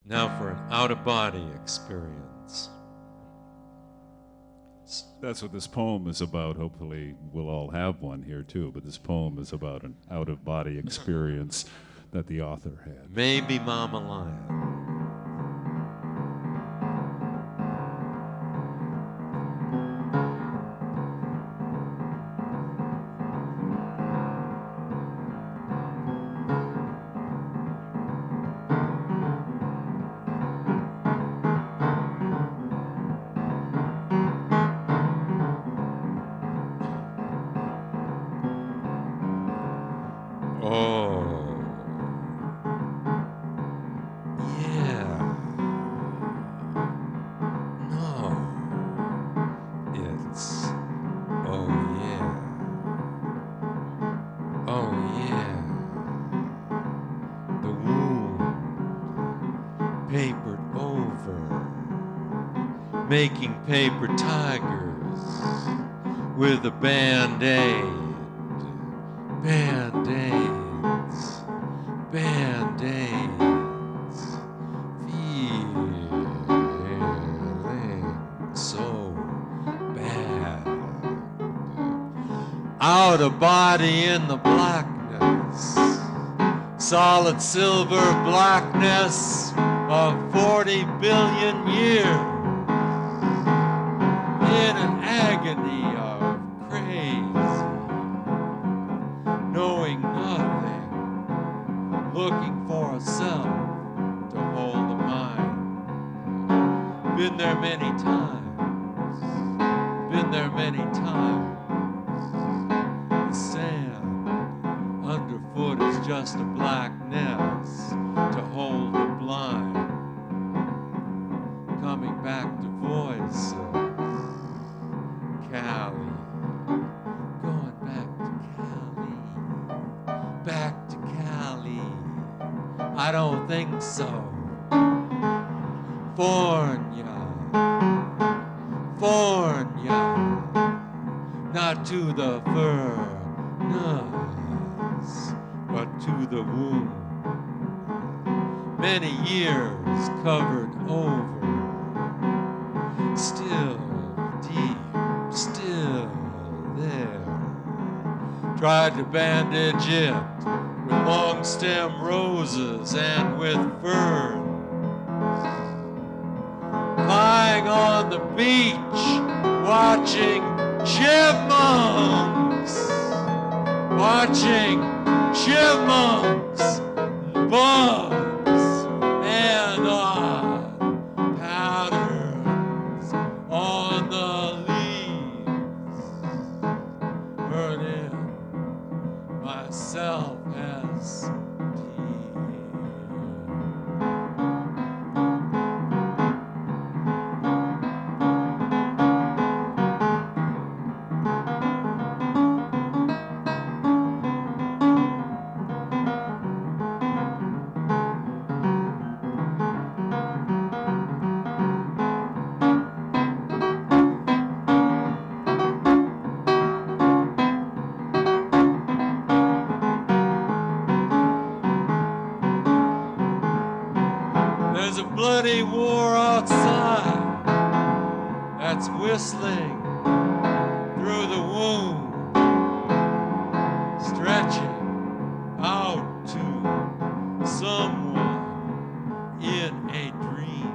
Now for an out-of-body experience. That's what this poem is about. Hopefully we'll all have one here too, but this poem is about an out-of-body experience that the author had. Maybe Mama Lion. Papered over, making paper tigers with a band-aid, band-aids, band-aids, feeling so bad, out of body in the blackness, solid silver blackness of 40 billion years, in an agony of crazy, knowing nothing, looking for a self to hold the mind. Been there many times, been there many times. The sand underfoot is just a blackness to hold the blind. Coming back to voices, Cali, going back to Cali, I don't think so. Fornia, not to the furnace, but to the womb. Many years covered over, still deep, still there. Tried to bandage it with long stem roses and with ferns. Lying on the beach, watching chipmunks, and bugs, and patterns on the leaves, burning myself as There's a bloody war outside that's whistling through the womb, stretching out to someone in a dream.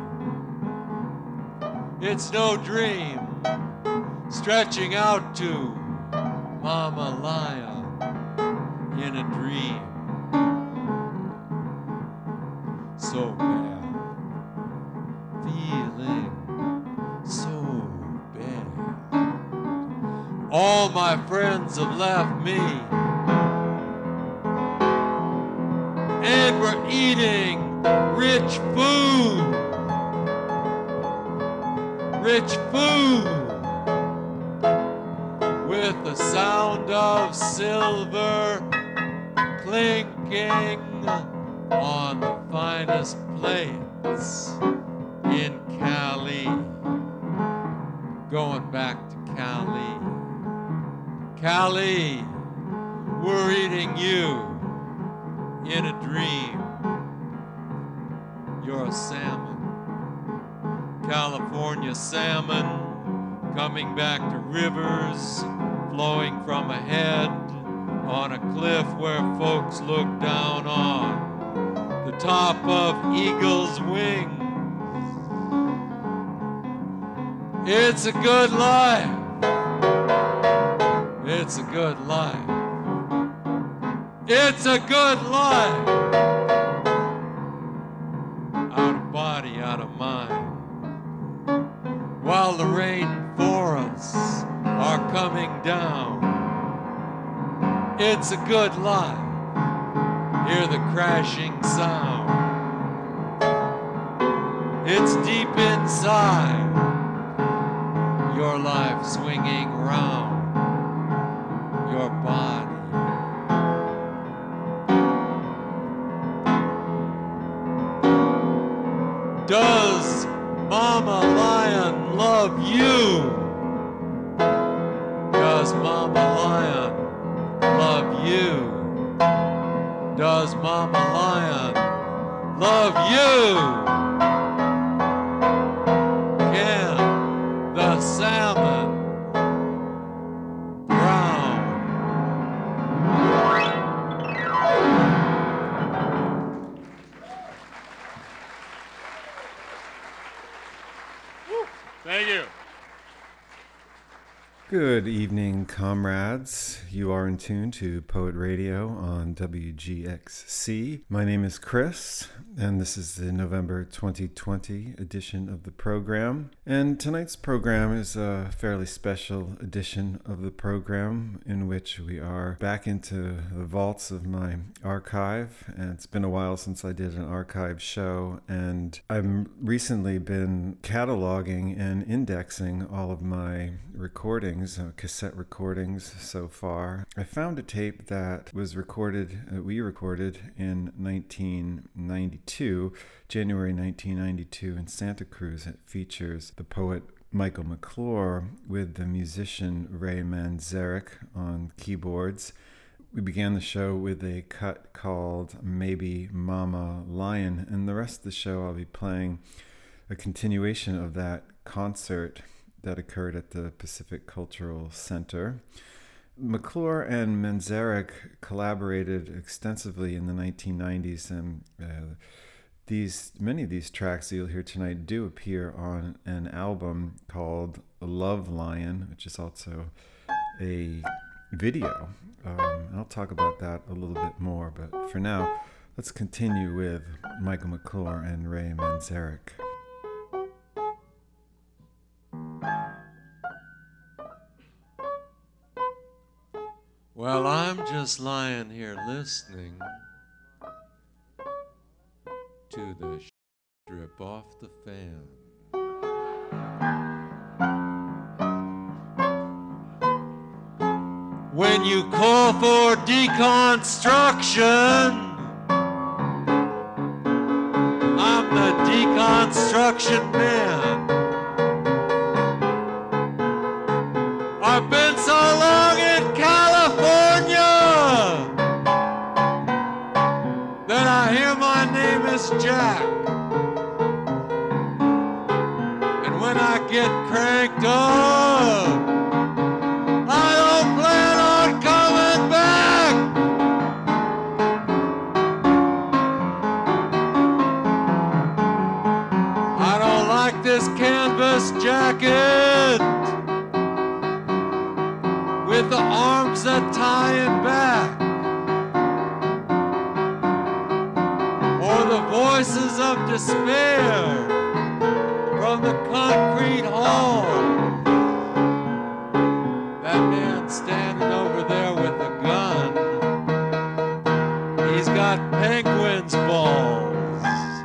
It's no dream, stretching out to Mama Lion in a dream. So bad. Feeling so bad. All my friends have left me, and we're eating rich food, with the sound of silver clinking on the finest plates in Cali. Going back to Cali. Cali, we're eating you in a dream. you're a salmon. California salmon coming back to rivers, flowing from a head on a cliff where folks look down on the top of eagle's wings. It's a good life. It's a good life. It's a good life. Out of body, out of mind. While the rainforests are coming down. It's a good life. Hear the crashing sound. It's deep inside. Your life swinging round your body. Does Mama Lion love you? Does Mama Lion love you? Does Mama Lion love you? Can the salmon drown? Thank you. Good evening, comrades. You are in tune to Poet Radio on WGXC. My name is Chris, and this is the November 2020 edition of the program. And tonight's program is a fairly special edition of the program in which we are back into the vaults of my archive. And it's been a while since I did an archive show, and I've recently been cataloging and indexing all of my recordings, cassette recordings so far. I found a tape that was recorded, we recorded in 1992, January 1992 in Santa Cruz. It features the poet Michael McClure with the musician Ray Manzarek on keyboards. We began the show with a cut called Maybe Mama Lion, and the rest of the show I'll be playing a continuation of that concert that occurred at the Pacific Cultural Center. McClure and Manzarek collaborated extensively in the 1990s, and many of these tracks that you'll hear tonight do appear on an album called Love Lion, which is also a video. I'll talk about that a little bit more, but for now, let's continue with Michael McClure and Ray Manzarek. Well, I'm just lying here listening to the drip off the fan. When you call for deconstruction, I'm the deconstruction man. I've been so long in California that I hear my name is Jack. And when I get cranked up, I don't plan on coming back. I don't like this canvas jacket with the arms that tie it back, or the voices of despair from the concrete hall. That man standing over there with a gun, he's got penguin's balls.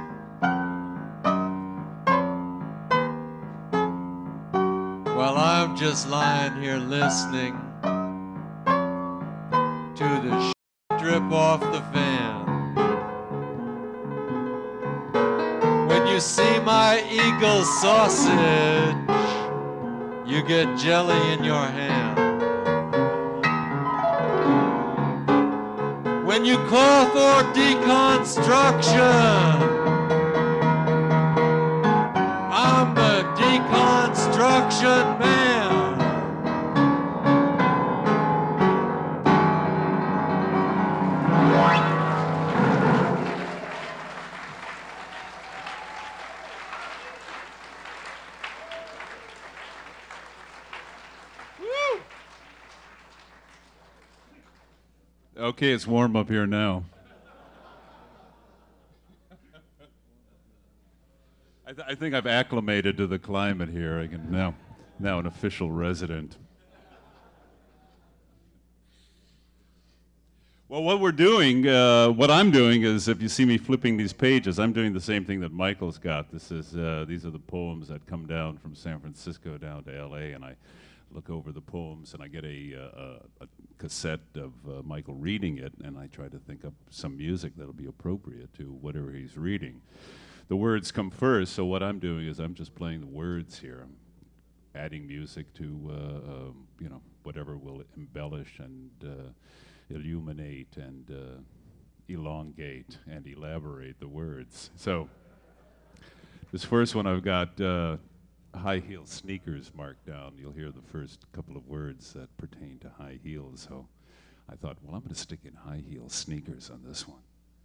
Well, I'm just lying here listening to the drip off the fan. When you see my eagle sausage, you get jelly in your hand. When you call for deconstruction, construction man. Okay, it's warm up here now. I think I've acclimated to the climate here. I can now an official resident. Well, what what I'm doing is, if you see me flipping these pages, I'm doing the same thing that Michael's got. These are the poems that come down from San Francisco down to L.A., and I look over the poems, and I get a cassette of Michael reading it, and I try to think up some music that'll be appropriate to whatever he's reading. The words come first, so what I'm doing is I'm just playing the words here. I'm adding music to whatever will embellish and illuminate and elongate and elaborate the words. So this first one I've got high heel sneakers marked down. You'll hear the first couple of words that pertain to high heels. So I thought, well, I'm going to stick in high heel sneakers on this one.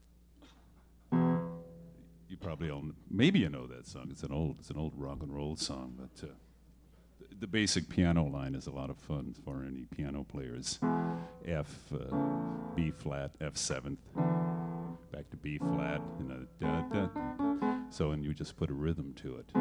You probably all, maybe you know that song. It's an old rock and roll song, but the basic piano line is a lot of fun for any piano players. F, B flat, F7th, back to B flat, da da. So, and you just put a rhythm to it.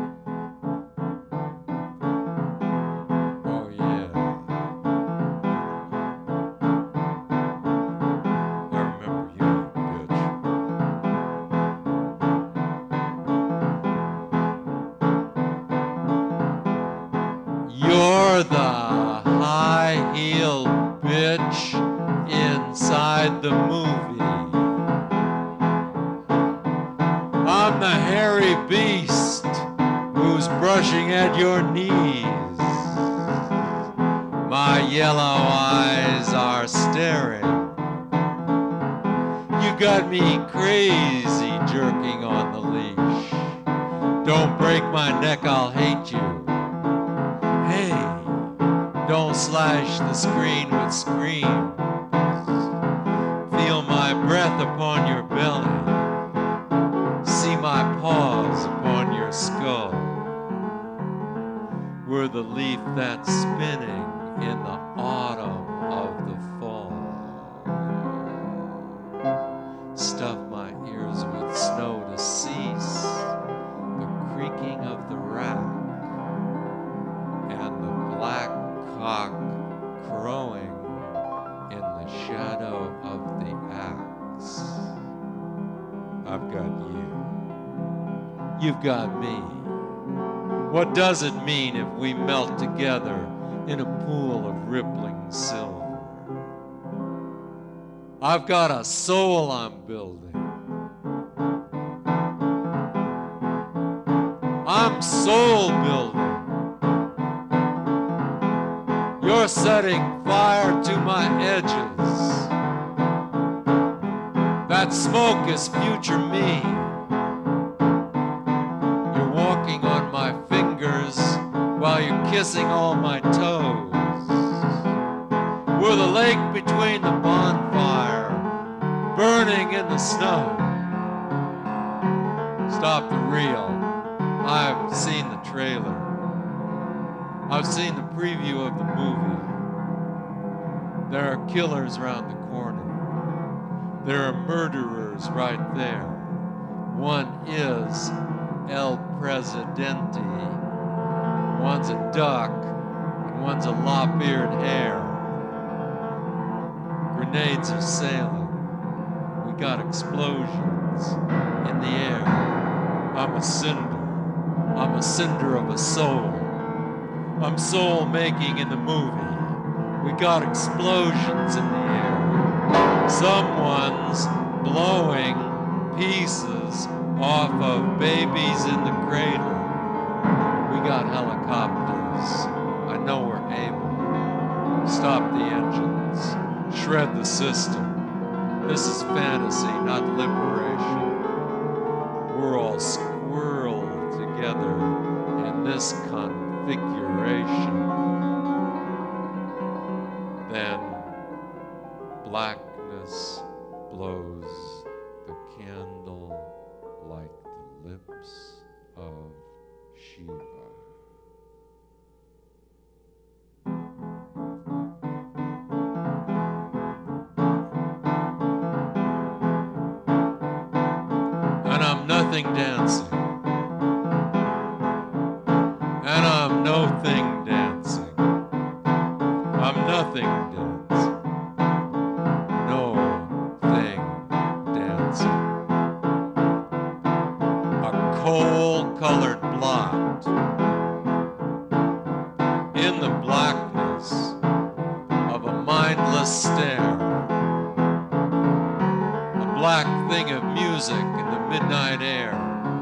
You're the high-heel bitch inside the movie. I'm the hairy beast who's brushing at your knees. My yellow eyes are staring. You got me crazy jerking on the leash. Don't break my neck, I'll hate you. Hey, don't slash the screen with screams. Feel my breath upon your belly. See my paws upon your skull. We're the leaf that's spinning in the autumn of the fall. Stuff my ears with snow to cease the creaking of the rack. Black cock crowing in the shadow of the axe. I've got you. You've got me. What does it mean if we melt together in a pool of rippling silver? I've got a soul I'm building. I'm soul building. You're setting fire to my edges. That smoke is future me. You're walking on my fingers while you're kissing all my toes. We're the lake between the bonfire, burning in the snow. Stop the reel. I've seen the trailer. I've seen the preview of the movie. There are killers around the corner. There are murderers right there. One is El Presidente. One's a duck, and one's a lop-eared hare. Grenades are sailing. We got explosions in the air. I'm a cinder. I'm a cinder of a soul. I'm soul making in the movie. We got explosions in the air. Someone's blowing pieces off of babies in the cradle. We got helicopters. I know we're able. Stop the engines. Shred the system. This is fantasy, not liberation. We're all squirreled together in this configuration. nothing dancing. And I'm no thing dancing. I'm nothing dancing. No thing dancing. A coal-colored blot in the blackness of a mindless stare. A black thing of music in the midnight air.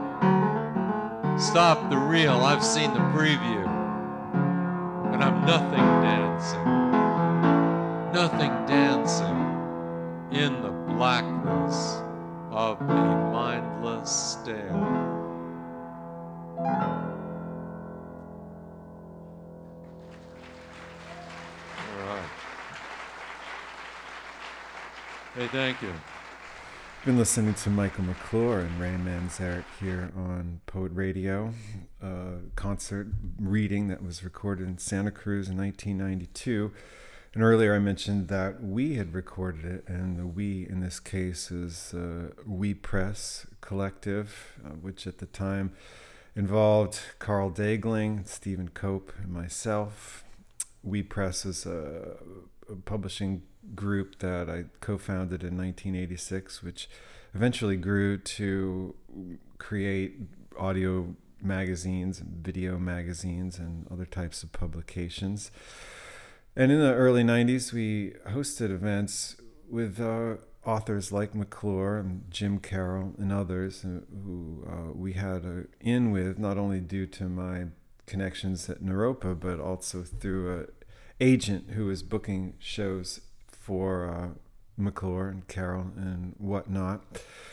Stop the reel, I've seen the preview. And I'm nothing dancing. Nothing dancing in the blackness of a mindless stare. All right. Hey, thank you. Been listening to Michael McClure and Ray Manzarek here on Poet Radio, a concert reading that was recorded in Santa Cruz in 1992. And earlier I mentioned that we had recorded it, and the we in this case is We Press Collective, which at the time involved Carl Daegling, Stephen Cope, and myself. We Press is a publishing group that I co-founded in 1986, which eventually grew to create audio magazines, video magazines, and other types of publications. And in the early 90s, we hosted events with authors like McClure and Jim Carroll and others who we had in with, not only due to my connections at Naropa, but also through an agent who was booking shows for McClure and Carroll and whatnot.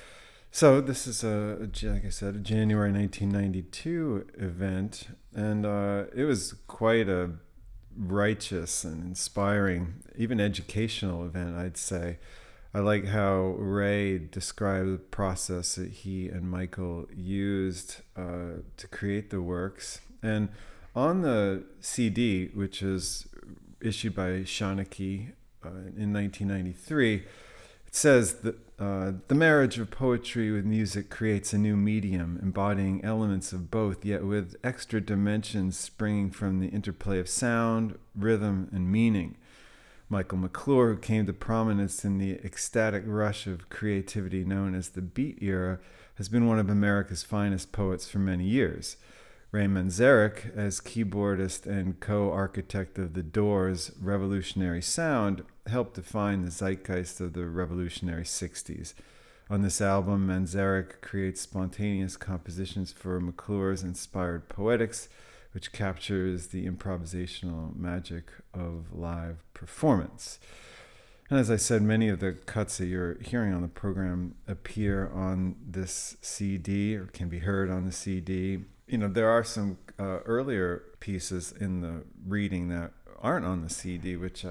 So this is, like I said, a January 1992 event, and it was quite a righteous and inspiring, even educational event, I'd say. I like how Ray described the process that he and Michael used to create the works. And on the CD, which is issued by Shanachie in 1993, it says that the marriage of poetry with music creates a new medium, embodying elements of both, yet with extra dimensions springing from the interplay of sound, rhythm, and meaning. Michael McClure, who came to prominence in the ecstatic rush of creativity known as the Beat era, has been one of America's finest poets for many years. Ray Manzarek, as keyboardist and co-architect of The Doors' revolutionary sound, helped define the zeitgeist of the revolutionary 60s. On this album, Manzarek creates spontaneous compositions for McClure's inspired poetics, which captures the improvisational magic of live performance. And as I said, many of the cuts that you're hearing on the program appear on this CD or can be heard on the CD. You know, there are some earlier pieces in the reading that aren't on the CD, which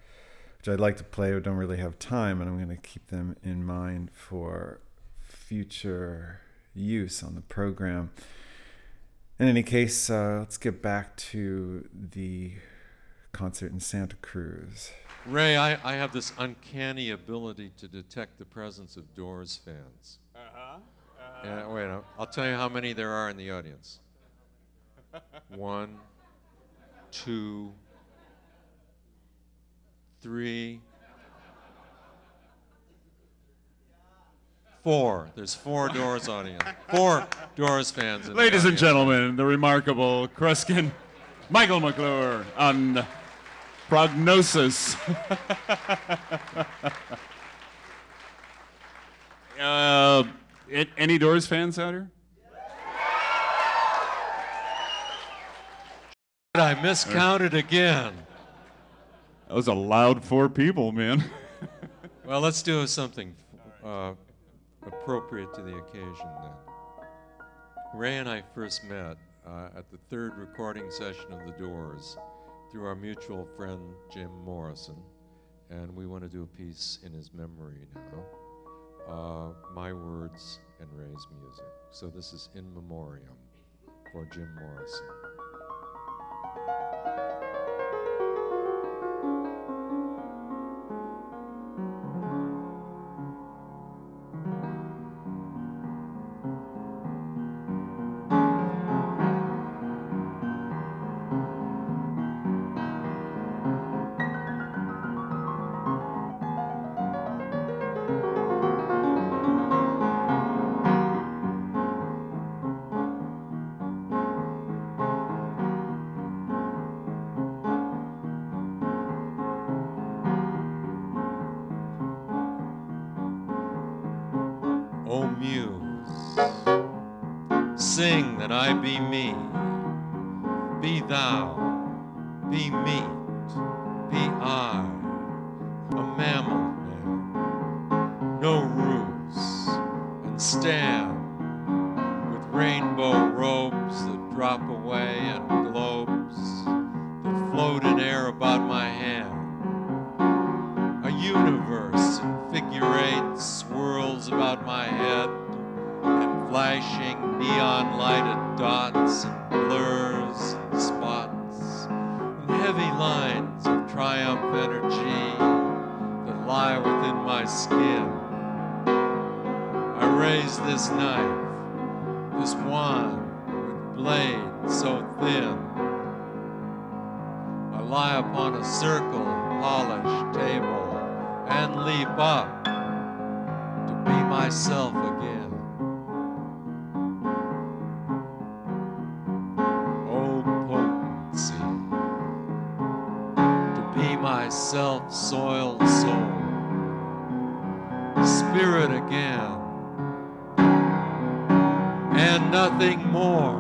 I'd like to play, but don't really have time, and I'm going to keep them in mind for future use on the program. In any case, let's get back to the concert in Santa Cruz. Ray, I have this uncanny ability to detect the presence of Doors fans. Yeah, wait, I'll tell you how many there are in the audience. 1, 2, 3, 4. There's 4 Doors audience. 4 Doors fans. Ladies and gentlemen, the remarkable Kruskin Michael McClure on Prognosis. Any Doors fans out here? I miscounted again. That was a loud 4 people, man. Well, let's do something appropriate to the occasion then. Ray and I first met at the 3rd recording session of The Doors through our mutual friend Jim Morrison, and we want to do a piece in his memory now. My words and Ray's music. So this is In Memoriam for Jim Morrison. muse, sing that I be me, be thou, be meat, be I, a mammal man, no ruse, and stand with rainbow robes that drop away and globes that float in air about my hand. A universe in figure eight swirls about my head, and flashing neon-lighted dots and blurs and spots, and heavy lines of triumph energy that lie within my skin. I raise this knife, this wand with blade so thin. I lie upon a circle polished table and leap up to be myself again. Oh, potency, to be my self-soiled soul, spirit again, and nothing more.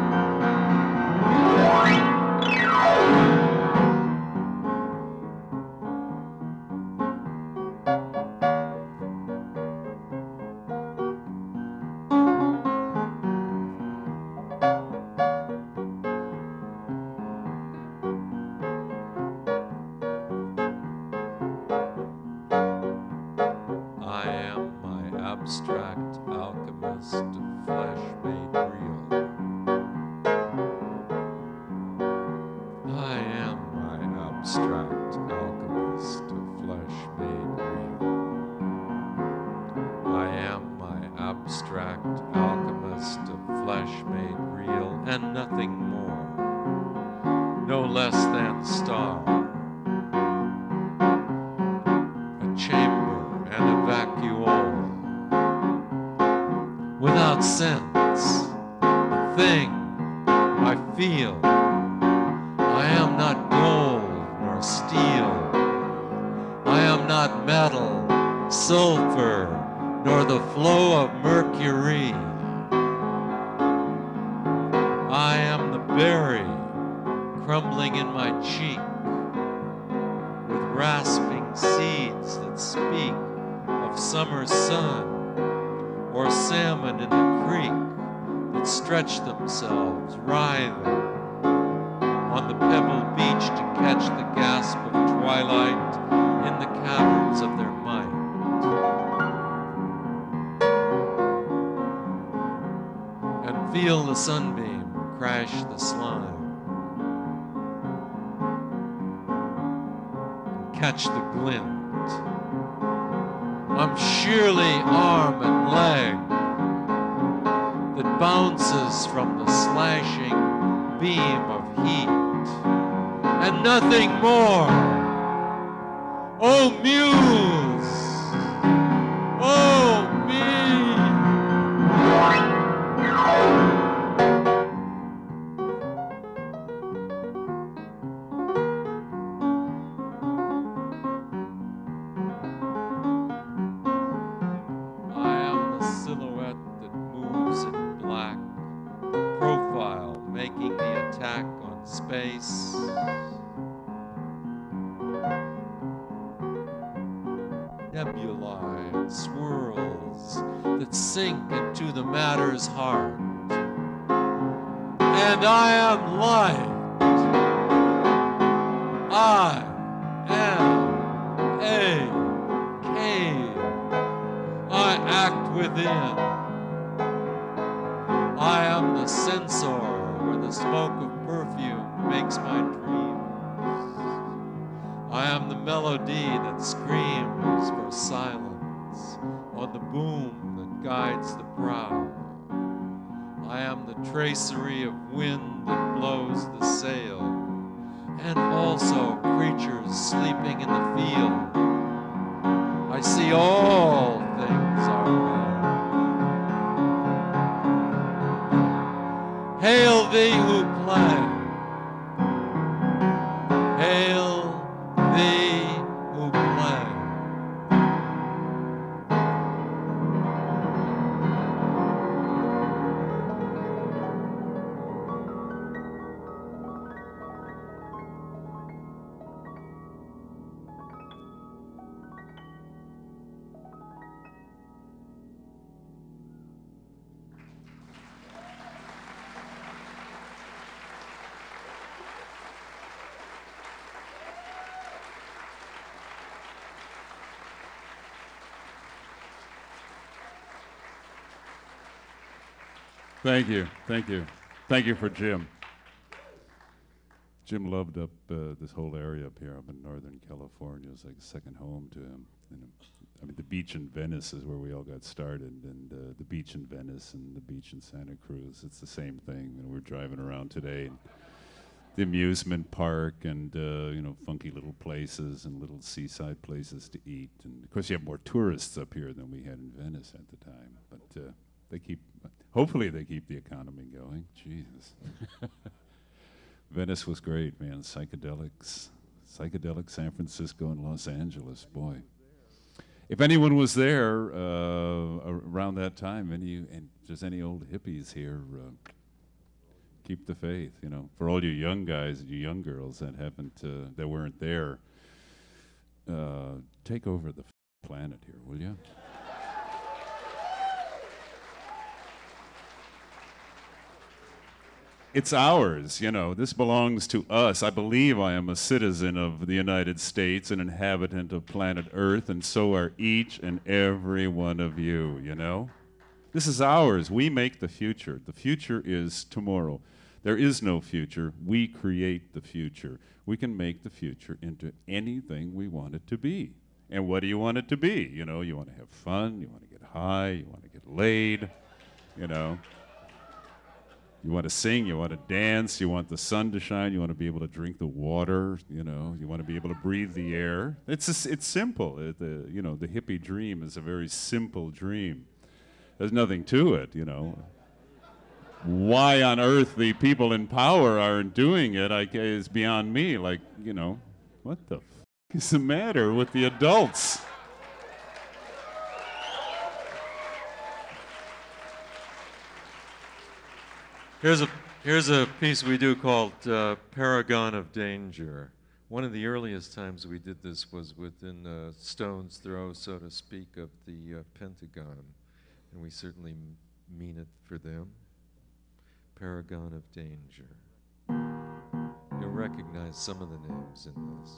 I am my abstract alchemist of flesh made real. I am my abstract alchemist of flesh made real. I am my abstract alchemist of flesh made real, and nothing more, no less than star, a chamber and a vacuole, without sense, a thing I feel. I am not gold nor steel. I am not metal, sulfur, nor the flow of mercury. I am the berry crumbling in my cheek, with rasping seeds that speak of summer sun, or salmon in the creek that stretch themselves, writhing on the pebbled beach to catch the gasp of twilight in the caverns of their mind. And feel the sunbeam crash the slime, and catch the glint. I'm sheerly arm and leg that bounces from the slashing beam of heat, and nothing more. Oh, muse! Oh, me! I am the silhouette that moves in black, the profile making the attack on space. Nebulae and swirls that sink into the matter's heart. And I am light. I am a cave. I act within. I am the censor where the smoke of perfume makes my dreams. I am the melody that screams for silence on the boom that guides the prow. I am the tracery of wind that blows the sail, and also creatures sleeping in the field. I see all things are well. Hail thee who play. Hail thee who play. Thank you. Thank you. Thank you for Jim. Jim loved up this whole area up here up in Northern California. It was like a second home to him. You know, I mean, the beach in Venice is where we all got started, and the beach in Venice and the beach in Santa Cruz, it's the same thing. You know, we're driving around today, and the amusement park and, you know, funky little places and little seaside places to eat. And, of course, you have more tourists up here than we had in Venice at the time. But hopefully they keep the economy going. Jesus. Venice was great, man. Psychedelics, San Francisco and Los Angeles, boy. If anyone was there around that time, and if there's any old hippies here, keep the faith, you know. For all you young guys and you young girls that weren't there, take over the planet here, will you? It's ours, you know. This belongs to us. I believe I am a citizen of the United States, an inhabitant of planet Earth, and so are each and every one of you, you know. This is ours. We make the future. The future is tomorrow. There is no future. We create the future. We can make the future into anything we want it to be. And what do you want it to be? You know, you want to have fun, you want to get high, you want to get laid, you know. You want to sing, you want to dance, you want the sun to shine, you want to be able to drink the water, you know, you want to be able to breathe the air. It's simple. You know, the hippie dream is a very simple dream. There's nothing to it, you know. Why on earth the people in power aren't doing it is beyond me. Like, you know, what the f*** is the matter with the adults? Here's a piece we do called Paragon of Danger. One of the earliest times we did this was within a stone's throw, so to speak, of the Pentagon, and we certainly mean it for them. Paragon of Danger. You'll recognize some of the names in this.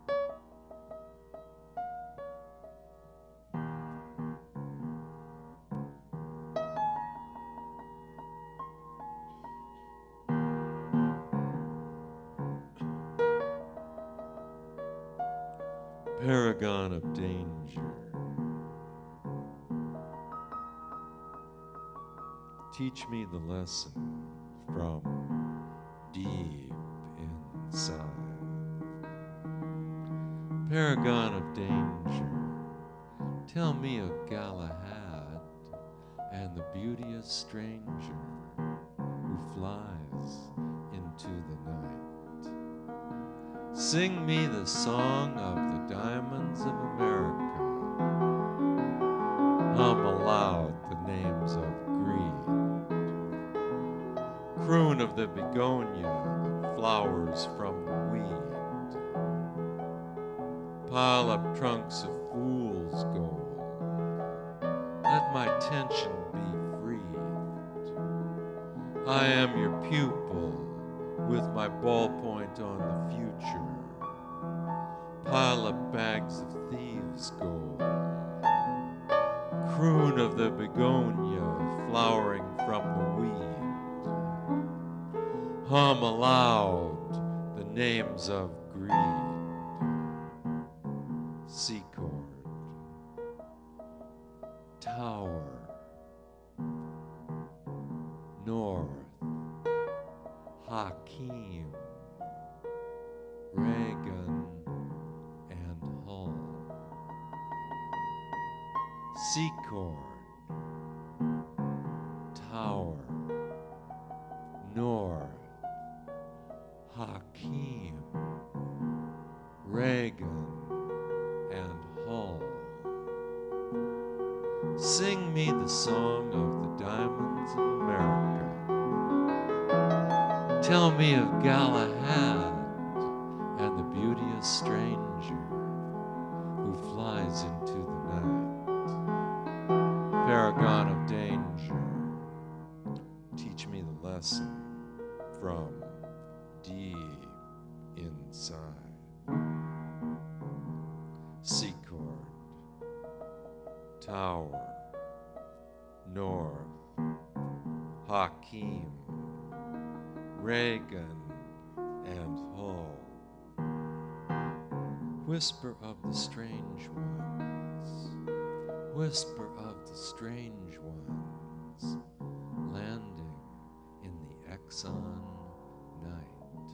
Paragon of Danger. Teach me the lesson from deep inside. Paragon of Danger. Tell me of Galahad and the beauteous stranger who flies into the night. Sing me the song of the diamonds of America. Hum aloud the names of greed. Croon of the begonia that flowers from the weed. Pile up trunks of fool's gold. Let my tension be freed. I am your pupil with my ballpoint on the future. Pile up bags of thieves' gold. Croon of the begonia flowering from the weed. Hum aloud the names of greed. C chord. Tower. North. Hakeem. Reagan and Hull. C chord. Tower. North. Hakeem. Reagan and Hull. Sing me the song of the diamonds of America. Tell me of Galahad and the beauteous stranger who flies into the night. Paragon of Danger. Teach me the lesson from deep inside. C chord. Tower. North. Hakeem, Reagan, and Hull. Whisper of the strange ones, whisper of the strange ones, landing in the Exxon night.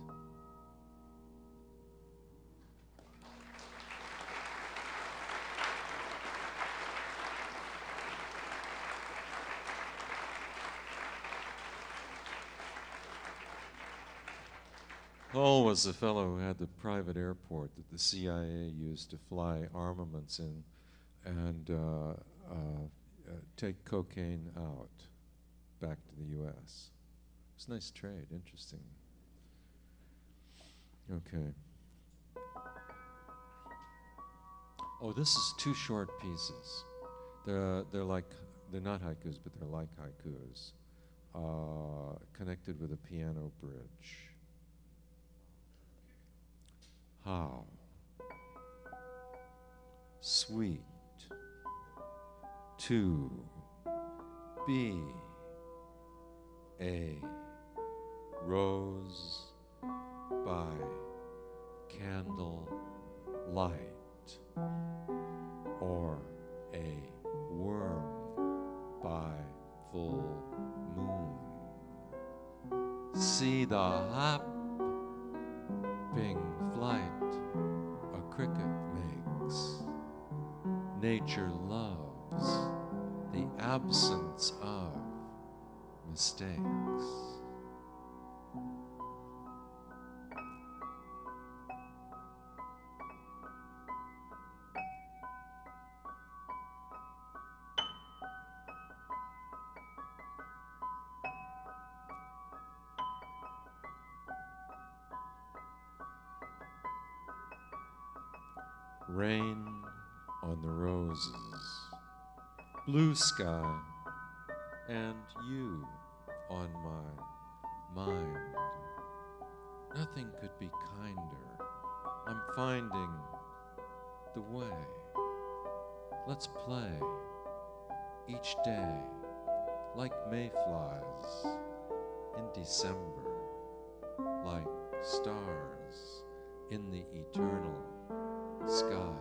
Hull was the fellow who had the private airport that the CIA used to fly armaments in and take cocaine out back to the U.S. It's a nice trade, interesting. Okay. Oh, this is 2 short pieces. They're not haikus, but they're like haikus, connected with a piano bridge. How sweet to be a rose by candle light, or a worm by full moon. See the hopping flight a cricket makes. Nature loves the absence of mistakes. Rain on the roses, blue sky, and you on my mind. Nothing could be kinder. I'm finding the way. Let's play each day like mayflies in December, like stars in the eternal sky.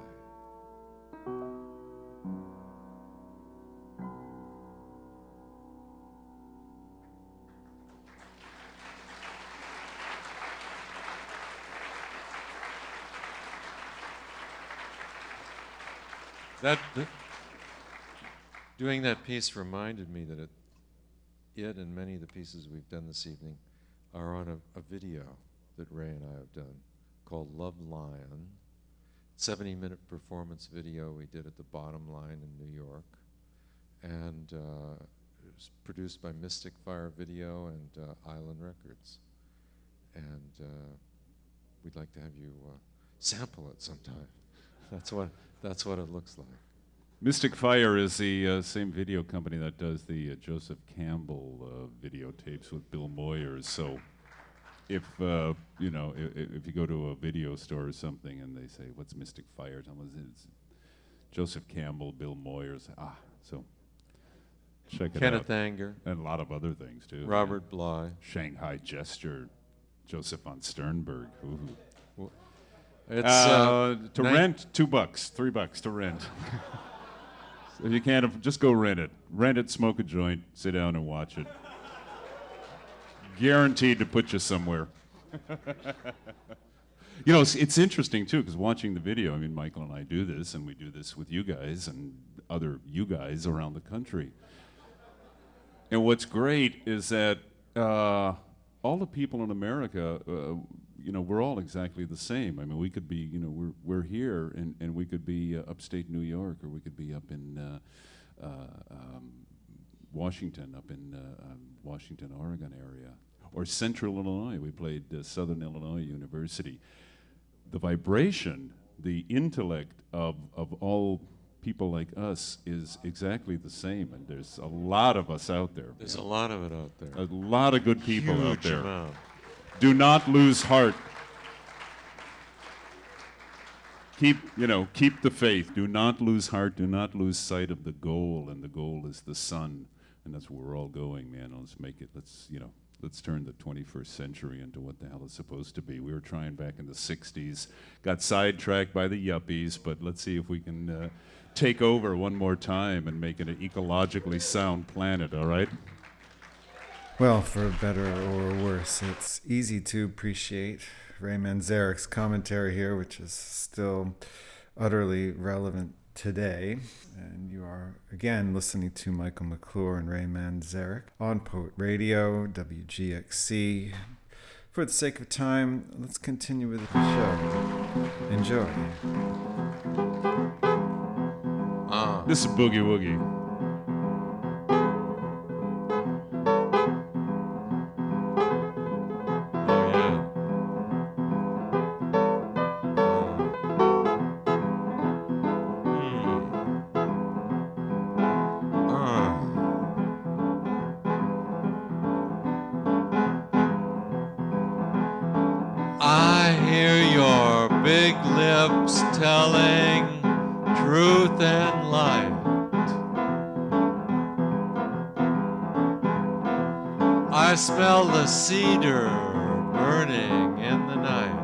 Doing that piece reminded me that it and many of the pieces we've done this evening are on a video that Ray and I have done called Love Lion. 70-minute performance video we did at the Bottom Line in New York, and it was produced by Mystic Fire Video and Island Records. And we'd like to have you sample it sometime. That's what it looks like. Mystic Fire is the same video company that does the Joseph Campbell videotapes with Bill Moyers. So if if you go to a video store or something and they say, "What's Mystic Fire?" It's Joseph Campbell, Bill Moyers. So check it out. Kenneth Anger. And a lot of other things too. Robert Bly. Shanghai Gesture, Joseph von Sternberg. Ooh. It's to rent, $2, $3 to rent. So if you can't, just go rent it. Rent it, smoke a joint, sit down and watch it. Guaranteed to put you somewhere. It's interesting too, because watching the video, I mean, Michael and I do this, and we do this with you guys and other you guys around the country. And what's great is that all the people in America, we're all exactly the same. I mean, we could be, we're here, and we could be upstate New York, or we could be up in Washington, Washington, Oregon area, or Central Illinois. We played Southern Illinois University. The vibration, the intellect of all people like us is exactly the same, and there's a lot of us out there. There's a lot of it out there. A lot of good people Huge out there. Amount. Do not lose heart. Keep the faith. Do not lose heart. Do not lose sight of the goal, and the goal is the sun, and that's where we're all going, man. Let's turn the 21st century into what the hell it's supposed to be. We were trying back in the 60s, got sidetracked by the yuppies, but let's see if we can take over one more time and make it an ecologically sound planet, all right? Well, for better or worse, it's easy to appreciate Ray Manzarek's commentary here, which is still utterly relevant today. And you are again listening to Michael McClure and Ray Manzarek on Poet Radio, WGXC. For the sake of time, let's continue with the show. Enjoy. This is Boogie Woogie. I hear your big lips telling truth and light. I smell the cedar burning in the night.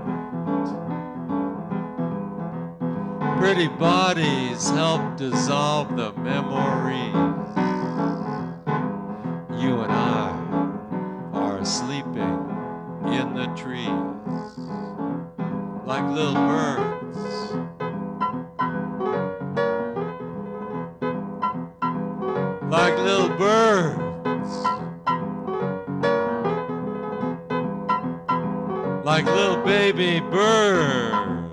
Pretty bodies help dissolve the memories. You and I are sleeping in the trees like little birds. Like little birds. Like little baby birds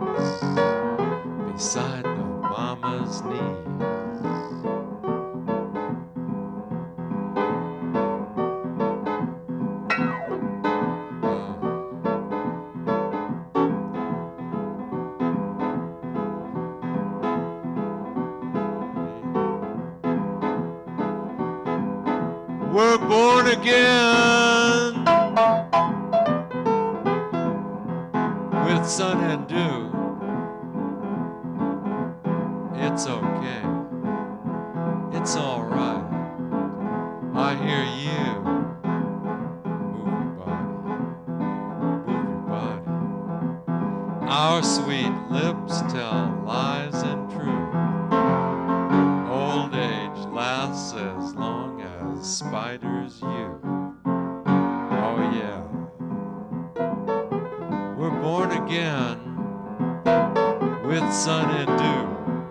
beside the mama's knee. We're born again with sun and dew. It's okay. It's all right. I hear you. Move your body. Move your body. Our sweet lips tell lies and truth. Old age lasts as long as spiders you. Oh yeah. We're born again with sun and dew.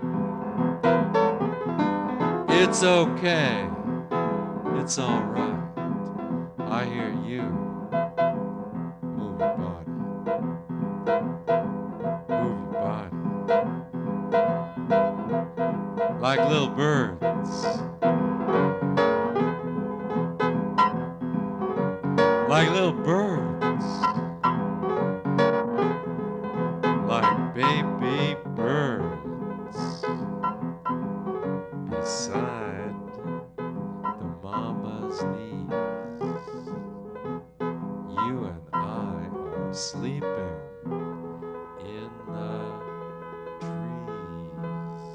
It's okay. It's all right. I hear you. Move your body. Move your body. Like little birds. Like little birds. Like baby birds beside the mama's knee. You and I are sleeping in the trees.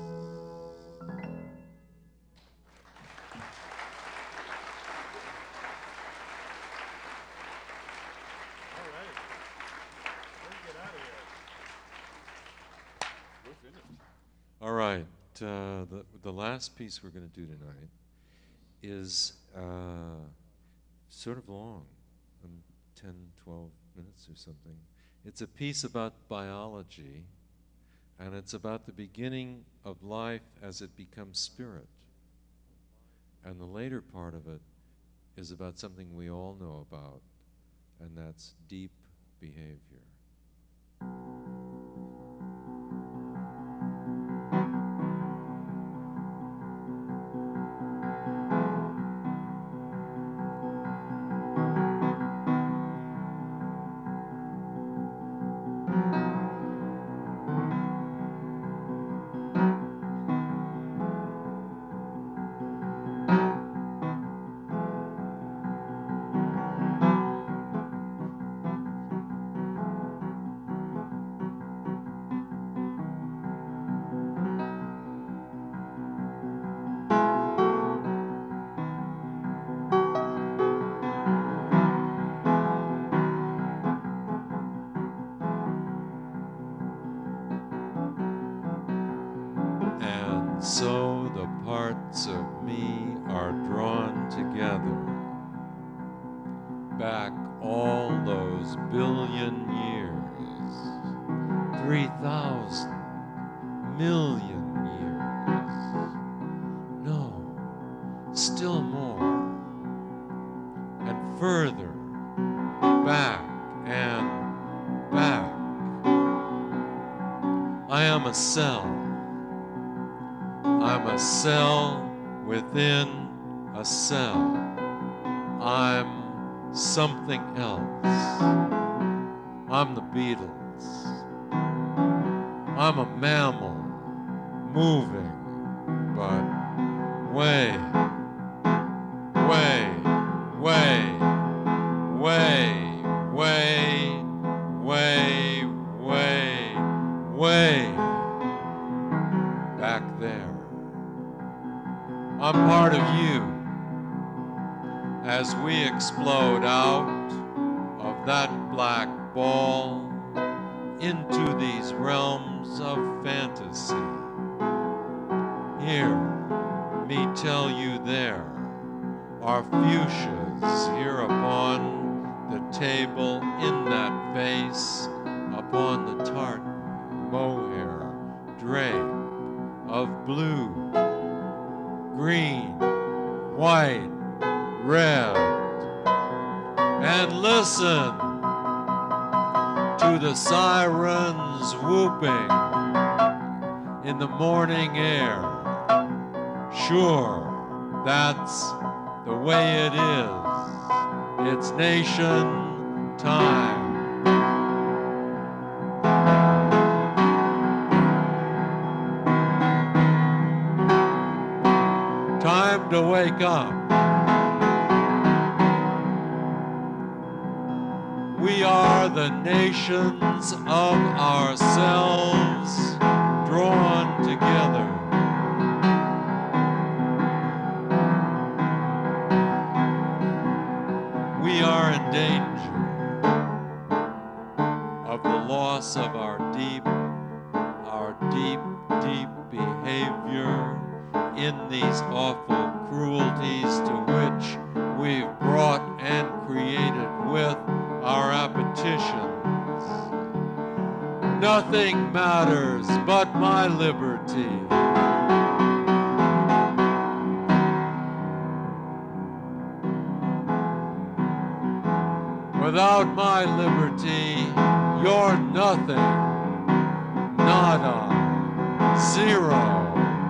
All right, the last piece we're going to do tonight is sort of long, 10, 12 minutes or something. It's a piece about biology, and it's about the beginning of life as it becomes spirit. And the later part of it is about something we all know about, and that's deep behavior. so the parts of me are drawn together. Back all those billion years, 3,000 million years. No, still more, and further, back and back. I am a cell. I'm a cell within a cell. I'm something else. I'm the Beatles. I'm a mammal, moving, but way, way, way, way, way, way, way, way back there. I'm part of you as we explode out of that black ball into these realms of fantasy. Here, me tell you there are fuchsias here upon the table in that vase, upon the tartan mohair drape of blue, green, white, red, and listen to the sirens whooping in the morning air. Sure, that's the way it is. It's nation time. Time to wake up. We are the nations of ourselves drawn together. We are in danger of the loss of our deep, deep behavior in these awful cruelties to which we've brought and created with our appetitions. Nothing matters but my liberty. Without my liberty, you're nothing, nada, zero.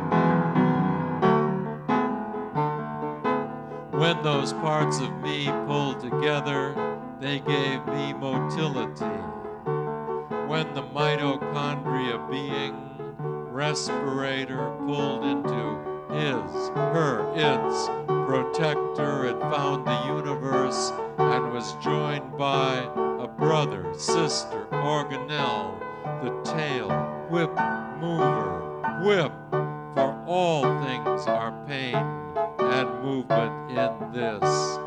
When those parts of me pulled together, they gave me motility. When the mitochondria being respirator pulled into his, her, its protector, it found the universe and was joined by a brother, sister, organelle, the tail, whip, mover, whip, for all things are pain and movement in this.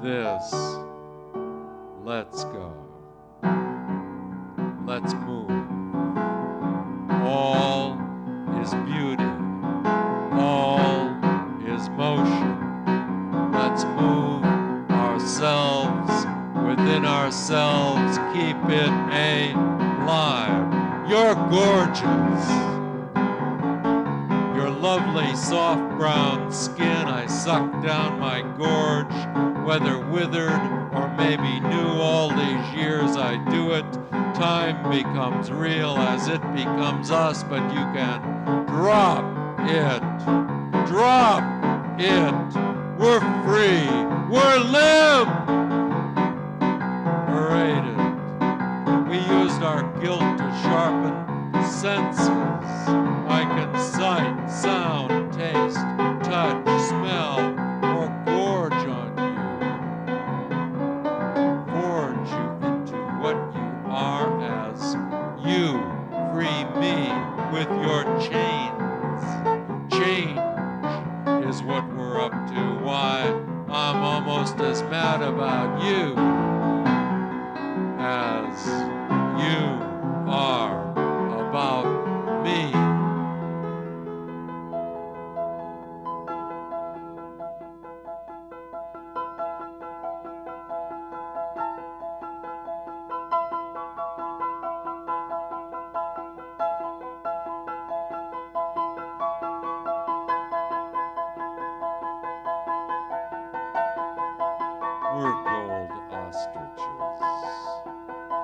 Let's go. Let's move. All is beauty. All is motion. Let's move ourselves within ourselves. Keep it alive. You're gorgeous. Your lovely soft brown skin, I suck down my gorge, whether withered or maybe new. All these years I do it. Time becomes real as it becomes us, but you can drop it. Drop it. We're free. We're liberated. We used our guilt to sharpen senses. I can sight, sound, taste, touch, smell, or gorge on you. Forge you into what you are as you free me with your chains. Change is what we're up to. Why, I'm almost as mad about you as you are about me.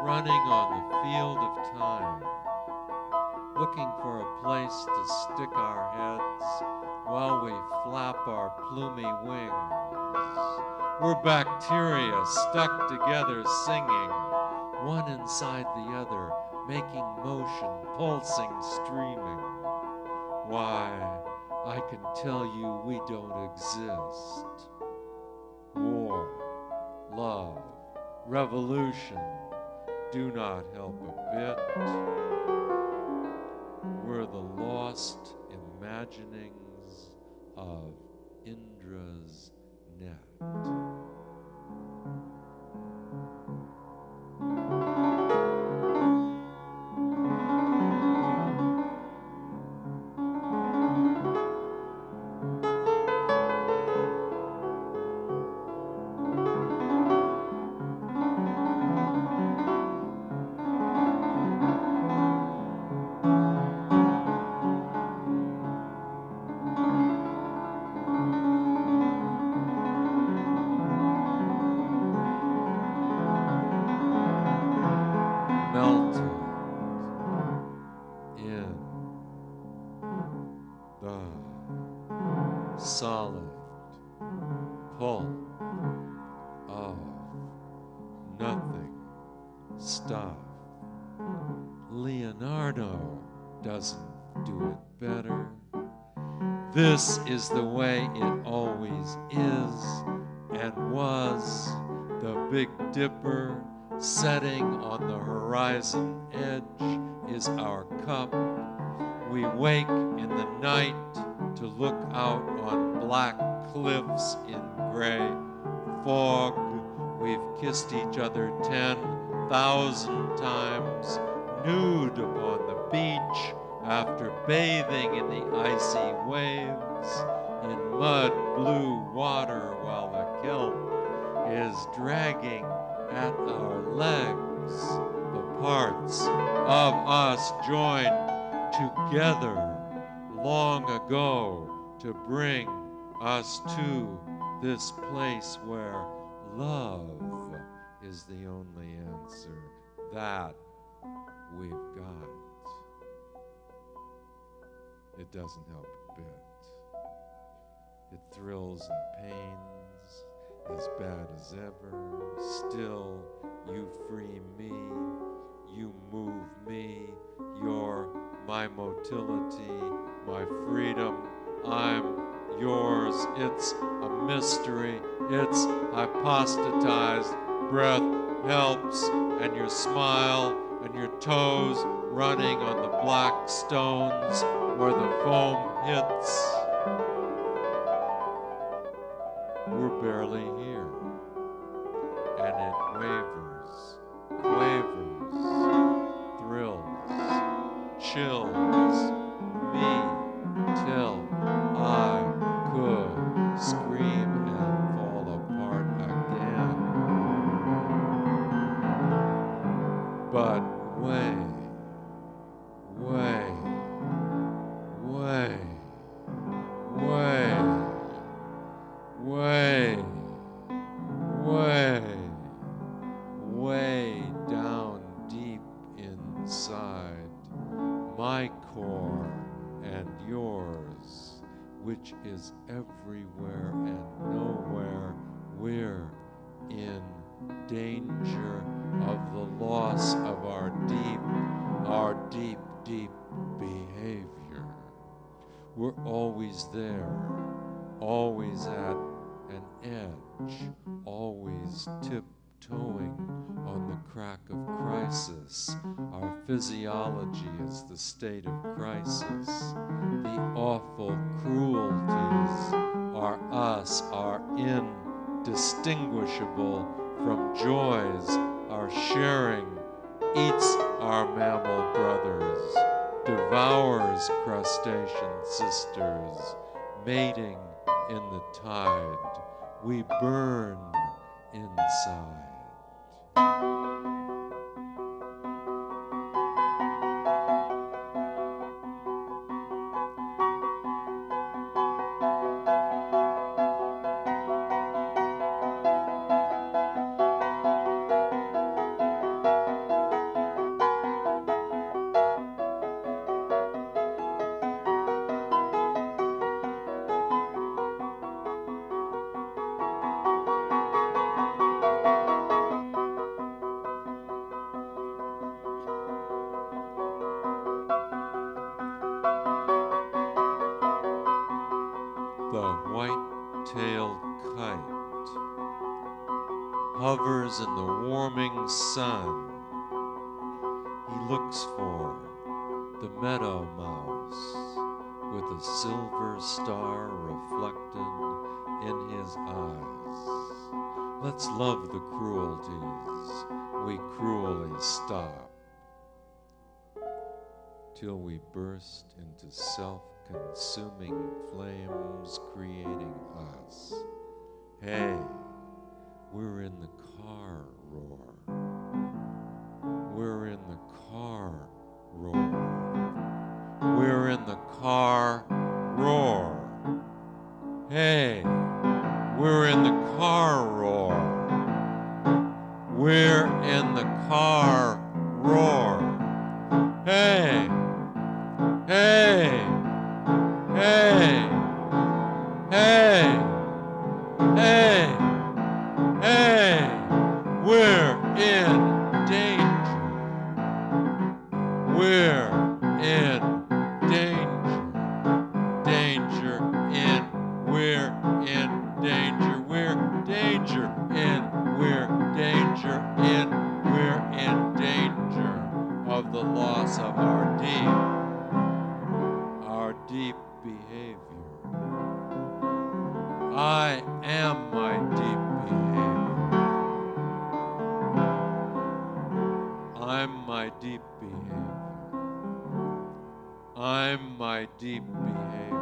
running on the field of time, looking for a place to stick our heads while we flap our plumy wings. We're bacteria stuck together singing, one inside the other, making motion, pulsing, streaming. Why, I can tell you we don't exist. War, love, revolution do not help a bit. We're the lost imaginings of Indra's net. Melted in the solid pulp of nothing stuff. Leonardo doesn't do it better. This is the way it always is and was. The Big Dipper setting on the horizon edge is our cup. We wake in the night to look out on black cliffs in gray fog. We've kissed each other 10,000 times, nude upon the beach after bathing in the icy waves, in mud blue water while the kelp is dragging at our legs, the parts of us joined together long ago to bring us to this place where love is the only answer that we've got. It doesn't help a bit. It thrills and pains as bad as ever. Still, you free me, you move me, you're my motility, my freedom, I'm yours. It's a mystery, it's hypostatized. Breath helps, and your smile and your toes running on the black stones where the foam hits. We're barely here, and it wavers, quavers, thrills, chills me till I could scream and fall apart again. But way, way, way, way, way, way, way down deep inside my core and yours, which is everywhere and nowhere, we're in danger of the loss of our deep, deep behavior. We're always there, always at an edge, always tiptoeing on the crack of crisis. Our physiology is the state of crisis. The awful cruelties are us, are indistinguishable from joys, our sharing, eats our mammal brothers, devours crustacean sisters, mating in the tide. We burn inside. hovers in the warming sun. He looks for the meadow mouse with a silver star reflected in his eyes. Let's love the cruelties we cruelly stop, till we burst into self-consuming flames creating us. Hey, we're in the car roar. We're in the car roar. We're in the car roar. Hey, we're in the car roar. We're in the car roar. Hey, hey, hey, hey, hey, hey, we're in danger. We're in danger. Danger in, we're in danger. We're danger in, we're danger in, we're in danger of the loss of our deep behavior. I am my deep behavior. I'm my deep behavior. I'm my deep behavior.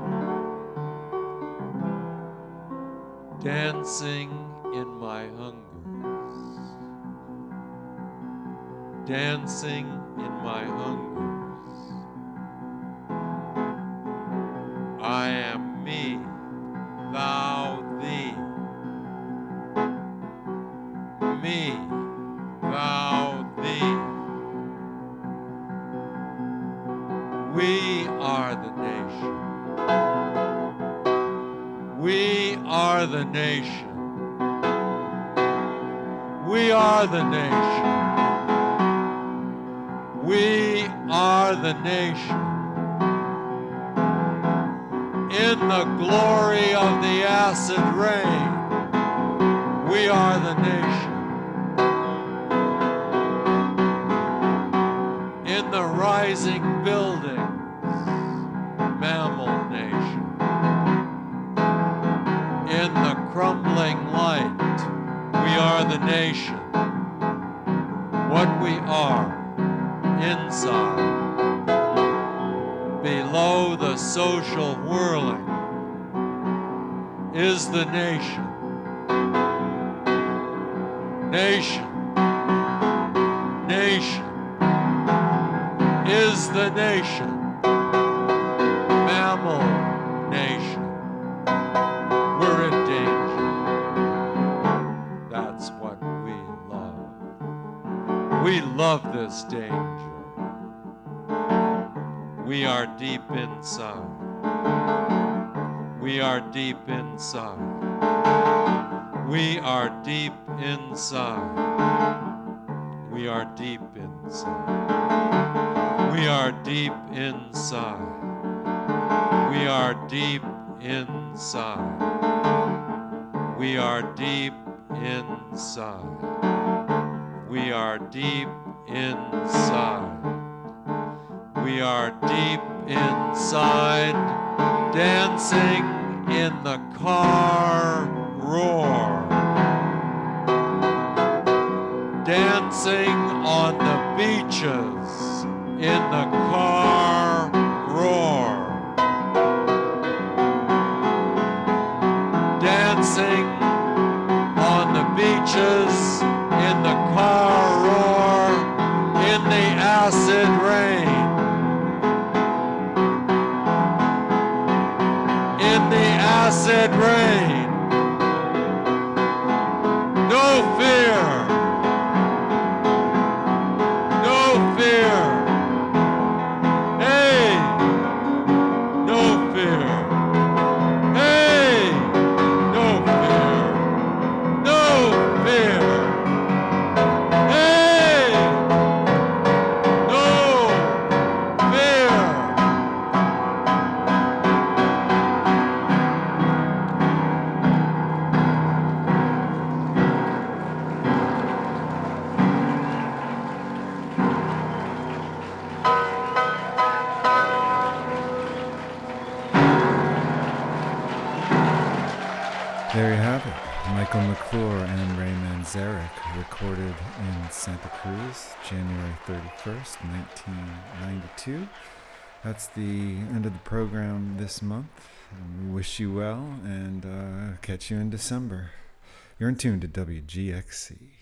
Dancing in my hungers. Dancing in my hungers. I am me, thou thee. Me, thou thee. We are the nation. We are the nation. We are the nation. We are the nation. In the glory of the acid rain, we are the nation. In the rising buildings, mammal nation. In the crumbling light, we are the nation. What we are inside, below the social whirling, is the nation. Nation. Nation is the nation. Mammal nation. We're in danger. That's what we love. We love this danger. We are deep inside. We are deep inside. We are deep inside. We are deep inside. We are deep inside. We are deep inside. We are deep inside. We are deep inside. We are deep inside, dancing in the car roar. Dancing on the beaches in the car roar. Dancing on the beaches in the car roar, in the acid rain. In the acid rain. No fear. No fear. There you have it. Michael McClure and Ray Manzarek, recorded in Santa Cruz, January 31st, 1992. That's the end of the program this month. We wish you well and catch you in December. You're in tune to WGXC.